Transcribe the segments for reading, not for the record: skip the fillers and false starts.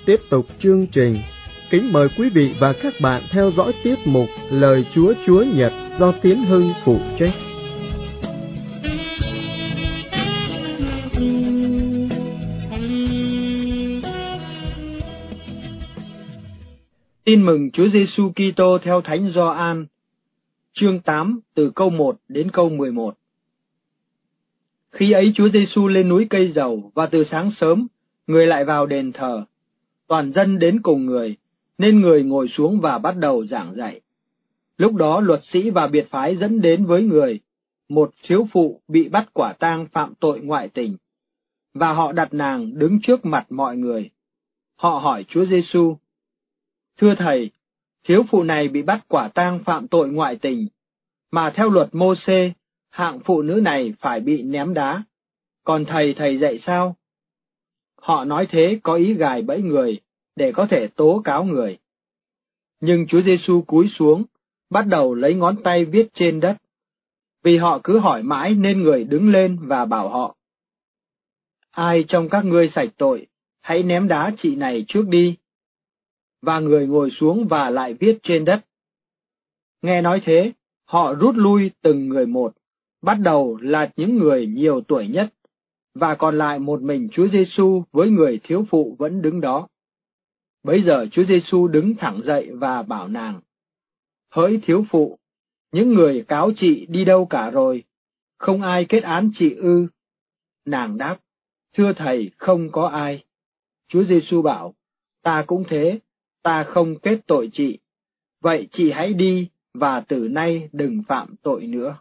Tiếp tục chương trình, kính mời quý vị và các bạn theo dõi tiết mục Lời Chúa Chúa Nhật do Tiến Hưng phụ trách. Tin mừng Chúa Giêsu Kitô theo Thánh Gioan, chương 8 từ câu 1 đến câu 11. Khi ấy Chúa Giêsu lên núi Cây Dầu, và từ sáng sớm, người lại vào đền thờ. Toàn dân đến cùng người, nên người ngồi xuống và bắt đầu giảng dạy. Lúc đó luật sĩ và biệt phái dẫn đến với người một thiếu phụ bị bắt quả tang phạm tội ngoại tình, và họ đặt nàng đứng trước mặt mọi người. Họ hỏi Chúa Giêsu: Thưa Thầy, thiếu phụ này bị bắt quả tang phạm tội ngoại tình, mà theo luật Mô-sê, hạng phụ nữ này phải bị ném đá. Còn thầy dạy sao? Họ nói thế có ý gài bẫy người, để có thể tố cáo người. Nhưng Chúa Giêsu cúi xuống, bắt đầu lấy ngón tay viết trên đất. Vì họ cứ hỏi mãi nên người đứng lên và bảo họ: Ai trong các ngươi sạch tội, hãy ném đá chị này trước đi. Và người ngồi xuống và lại viết trên đất. Nghe nói thế, họ rút lui từng người một, bắt đầu là những người nhiều tuổi nhất, và còn lại một mình Chúa Giêsu với người thiếu phụ vẫn đứng đó. Bấy giờ Chúa Giêsu đứng thẳng dậy và bảo nàng: Hỡi thiếu phụ, những người cáo chị đi đâu cả rồi? Không ai kết án chị ư? Nàng đáp: Thưa Thầy, không có ai. Chúa Giêsu bảo: Ta cũng thế, ta không kết tội chị. Vậy chị hãy đi, và từ nay đừng phạm tội nữa.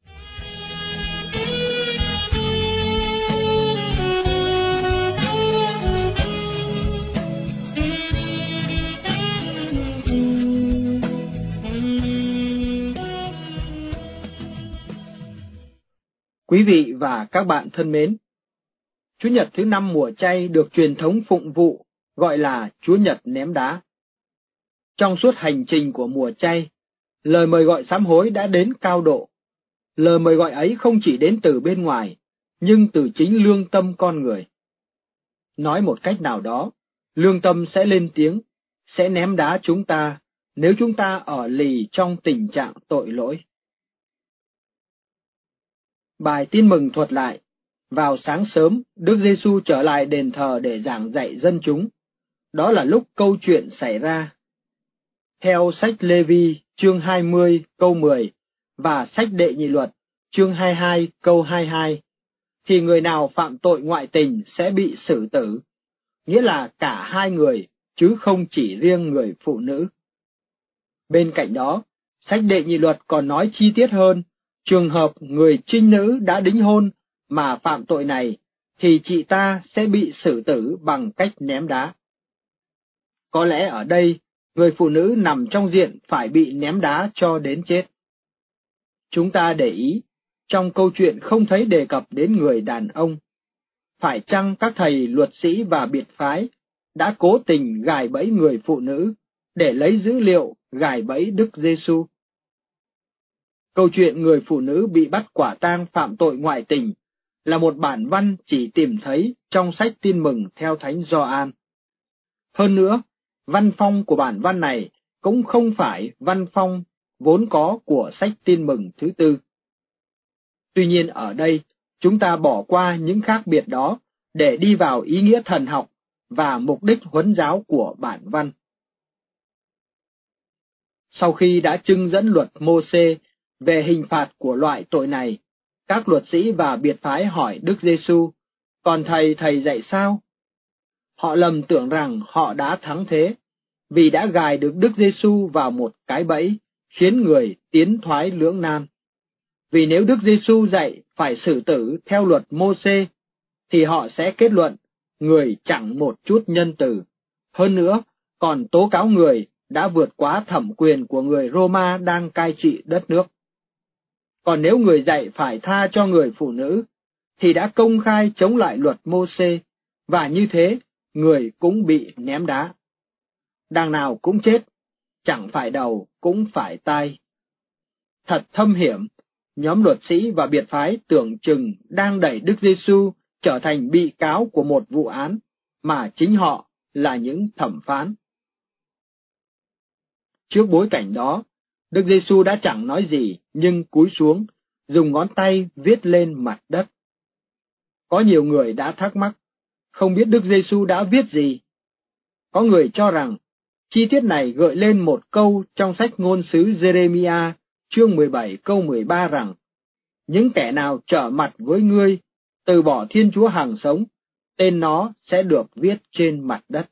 Quý vị và các bạn thân mến, Chủ nhật thứ 5 mùa chay được truyền thống phụng vụ gọi là Chúa Nhật ném đá. Trong suốt hành trình của mùa chay, lời mời gọi sám hối đã đến cao độ. Lời mời gọi ấy không chỉ đến từ bên ngoài, nhưng từ chính lương tâm con người. Nói một cách nào đó, lương tâm sẽ lên tiếng, sẽ ném đá chúng ta nếu chúng ta ở lì trong tình trạng tội lỗi. Bài tin mừng thuật lại: vào sáng sớm, Đức Giêsu trở lại đền thờ để giảng dạy dân chúng. Đó là lúc câu chuyện xảy ra. Theo sách Lê-vi chương 20 câu 10 và sách Đệ Nhị Luật chương 22 câu 22, thì người nào phạm tội ngoại tình sẽ bị xử tử, nghĩa là cả hai người, chứ không chỉ riêng người phụ nữ. Bên cạnh đó, sách Đệ Nhị Luật còn nói chi tiết hơn, trường hợp người trinh nữ đã đính hôn mà phạm tội này, thì chị ta sẽ bị xử tử bằng cách ném đá. Có lẽ ở đây, người phụ nữ nằm trong diện phải bị ném đá cho đến chết. Chúng ta để ý, trong câu chuyện không thấy đề cập đến người đàn ông. Phải chăng các thầy luật sĩ và biệt phái đã cố tình gài bẫy người phụ nữ để lấy dữ liệu gài bẫy Đức Giêsu? Câu chuyện người phụ nữ bị bắt quả tang phạm tội ngoại tình là một bản văn chỉ tìm thấy trong sách Tin mừng theo Thánh Gioan. Hơn nữa, văn phong của bản văn này cũng không phải văn phong vốn có của sách Tin mừng thứ tư. Tuy nhiên ở đây, chúng ta bỏ qua những khác biệt đó để đi vào ý nghĩa thần học và mục đích huấn giáo của bản văn. Sau khi đã trưng dẫn luật Mô-sê về hình phạt của loại tội này, các luật sĩ và biệt phái hỏi Đức Giêsu: Còn thầy dạy sao? Họ lầm tưởng rằng họ đã thắng thế, vì đã gài được Đức Giêsu vào một cái bẫy, khiến người tiến thoái lưỡng nan. Vì nếu Đức Giêsu dạy phải xử tử theo luật Mô-sê, thì họ sẽ kết luận người chẳng một chút nhân từ. Hơn nữa, còn tố cáo người đã vượt quá thẩm quyền của người Roma đang cai trị đất nước. Còn nếu người dạy phải tha cho người phụ nữ, thì đã công khai chống lại luật Mô-sê, và như thế, người cũng bị ném đá. Đằng nào cũng chết, chẳng phải đầu cũng phải tai. Thật thâm hiểm, nhóm luật sĩ và biệt phái tưởng chừng đang đẩy Đức Giêsu trở thành bị cáo của một vụ án mà chính họ là những thẩm phán. Trước bối cảnh đó, Đức Giêsu đã chẳng nói gì nhưng cúi xuống, dùng ngón tay viết lên mặt đất. Có nhiều người đã thắc mắc, không biết Đức Giêsu đã viết gì. Có người cho rằng chi tiết này gợi lên một câu trong sách ngôn sứ Giê-rê-mi-a chương 17 câu 13 rằng: những kẻ nào trở mặt với ngươi, từ bỏ Thiên Chúa hằng sống, tên nó sẽ được viết trên mặt đất.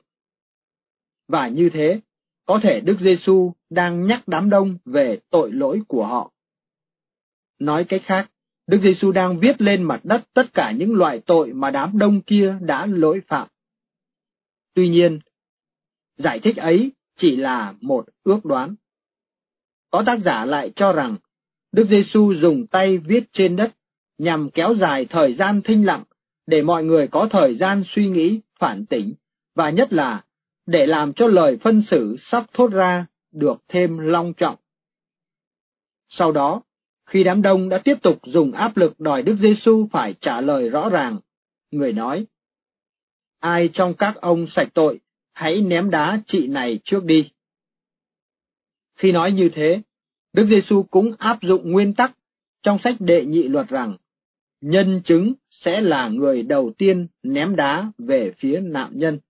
Và như thế, có thể Đức Giêsu đang nhắc đám đông về tội lỗi của họ. Nói cách khác, Đức Giêsu đang viết lên mặt đất tất cả những loại tội mà đám đông kia đã lỗi phạm. Tuy nhiên, giải thích ấy chỉ là một ước đoán. Có tác giả lại cho rằng Đức Giêsu dùng tay viết trên đất nhằm kéo dài thời gian thinh lặng để mọi người có thời gian suy nghĩ, phản tỉnh, và nhất là để làm cho lời phân xử sắp thốt ra được thêm long trọng. Sau đó, khi đám đông đã tiếp tục dùng áp lực đòi Đức Giêsu phải trả lời rõ ràng, người nói: ai trong các ông sạch tội, hãy ném đá chị này trước đi. Khi nói như thế, Đức Giêsu cũng áp dụng nguyên tắc trong sách Đệ Nhị Luật rằng nhân chứng sẽ là người đầu tiên ném đá về phía nạn nhân.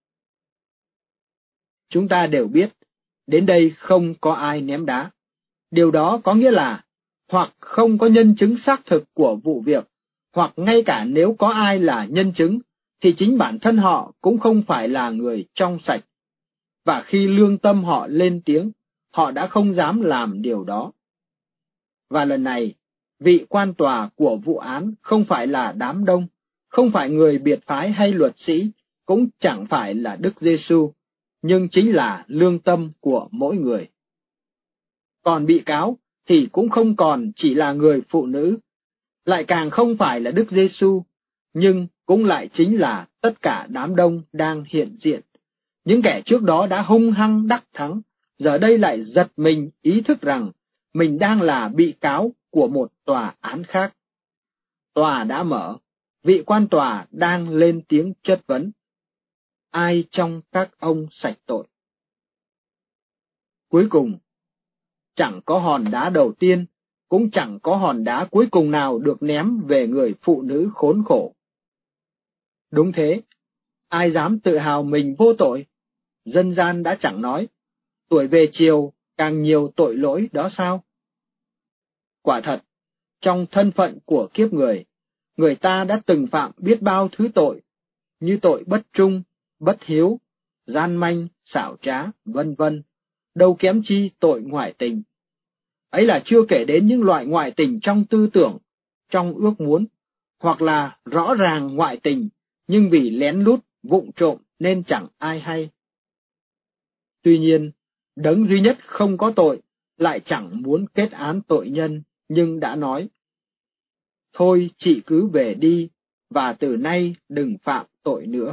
Chúng ta đều biết, đến đây không có ai ném đá. Điều đó có nghĩa là hoặc không có nhân chứng xác thực của vụ việc, hoặc ngay cả nếu có ai là nhân chứng, thì chính bản thân họ cũng không phải là người trong sạch. Và khi lương tâm họ lên tiếng, họ đã không dám làm điều đó. Và lần này, vị quan tòa của vụ án không phải là đám đông, không phải người biệt phái hay luật sĩ, cũng chẳng phải là Đức Giêsu, nhưng chính là lương tâm của mỗi người. Còn bị cáo thì cũng không còn chỉ là người phụ nữ, lại càng không phải là Đức Giêsu, nhưng cũng lại chính là tất cả đám đông đang hiện diện. Những kẻ trước đó đã hung hăng đắc thắng, giờ đây lại giật mình ý thức rằng mình đang là bị cáo của một tòa án khác. Tòa đã mở, vị quan tòa đang lên tiếng chất vấn: ai trong các ông sạch tội? Cuối cùng, chẳng có hòn đá đầu tiên, cũng chẳng có hòn đá cuối cùng nào được ném về người phụ nữ khốn khổ. Đúng thế, ai dám tự hào mình vô tội? Dân gian đã chẳng nói, tuổi về chiều càng nhiều tội lỗi đó sao? Quả thật, trong thân phận của kiếp người, người ta đã từng phạm biết bao thứ tội, như tội bất trung, bất hiếu, gian manh, xảo trá, vân vân, đâu kém chi tội ngoại tình. Ấy là chưa kể đến những loại ngoại tình trong tư tưởng, trong ước muốn, hoặc là rõ ràng ngoại tình, nhưng vì lén lút, vụng trộm nên chẳng ai hay. Tuy nhiên, đấng duy nhất không có tội, lại chẳng muốn kết án tội nhân, nhưng đã nói: thôi chị cứ về đi, và từ nay đừng phạm tội nữa.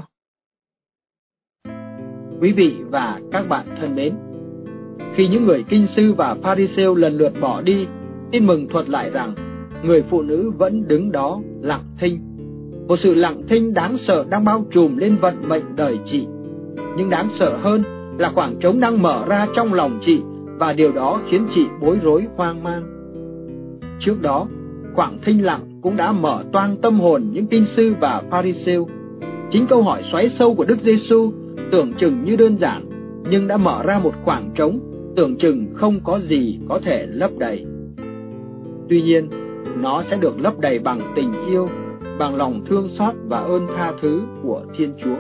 Quý vị và các bạn thân mến, khi những người kinh sư và Pha-ri-sêu lần lượt bỏ đi, Tin Mừng thuật lại rằng người phụ nữ vẫn đứng đó lặng thinh. Một sự lặng thinh đáng sợ đang bao trùm lên vận mệnh đời chị. Nhưng đáng sợ hơn là khoảng trống đang mở ra trong lòng chị, và điều đó khiến chị bối rối hoang mang. Trước đó, khoảng thinh lặng cũng đã mở toang tâm hồn những kinh sư và Pha-ri-sêu. Chính câu hỏi xoáy sâu của Đức Giêsu tưởng chừng như đơn giản, nhưng đã mở ra một khoảng trống tưởng chừng không có gì có thể lấp đầy. Tuy nhiên, nó sẽ được lấp đầy bằng tình yêu, bằng lòng thương xót và ơn tha thứ của Thiên Chúa.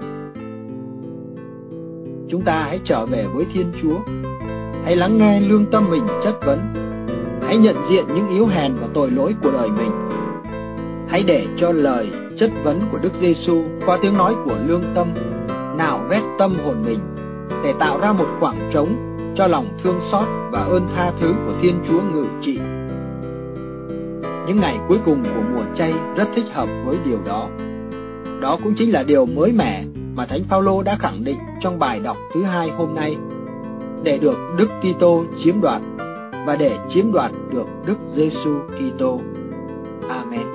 Chúng ta hãy trở về với Thiên Chúa, hãy lắng nghe lương tâm mình chất vấn, hãy nhận diện những yếu hèn và tội lỗi của đời mình. Hãy để cho lời chất vấn của Đức Giêsu qua tiếng nói của lương tâm nạo vét tâm hồn mình, để tạo ra một khoảng trống cho lòng thương xót và ơn tha thứ của Thiên Chúa ngự trị. Những ngày cuối cùng của mùa chay rất thích hợp với điều đó. Đó cũng chính là điều mới mẻ mà Thánh Phaolô đã khẳng định trong bài đọc thứ 2 hôm nay: để được Đức Kitô chiếm đoạt, và để chiếm đoạt được Đức Giêsu Kitô. Amen.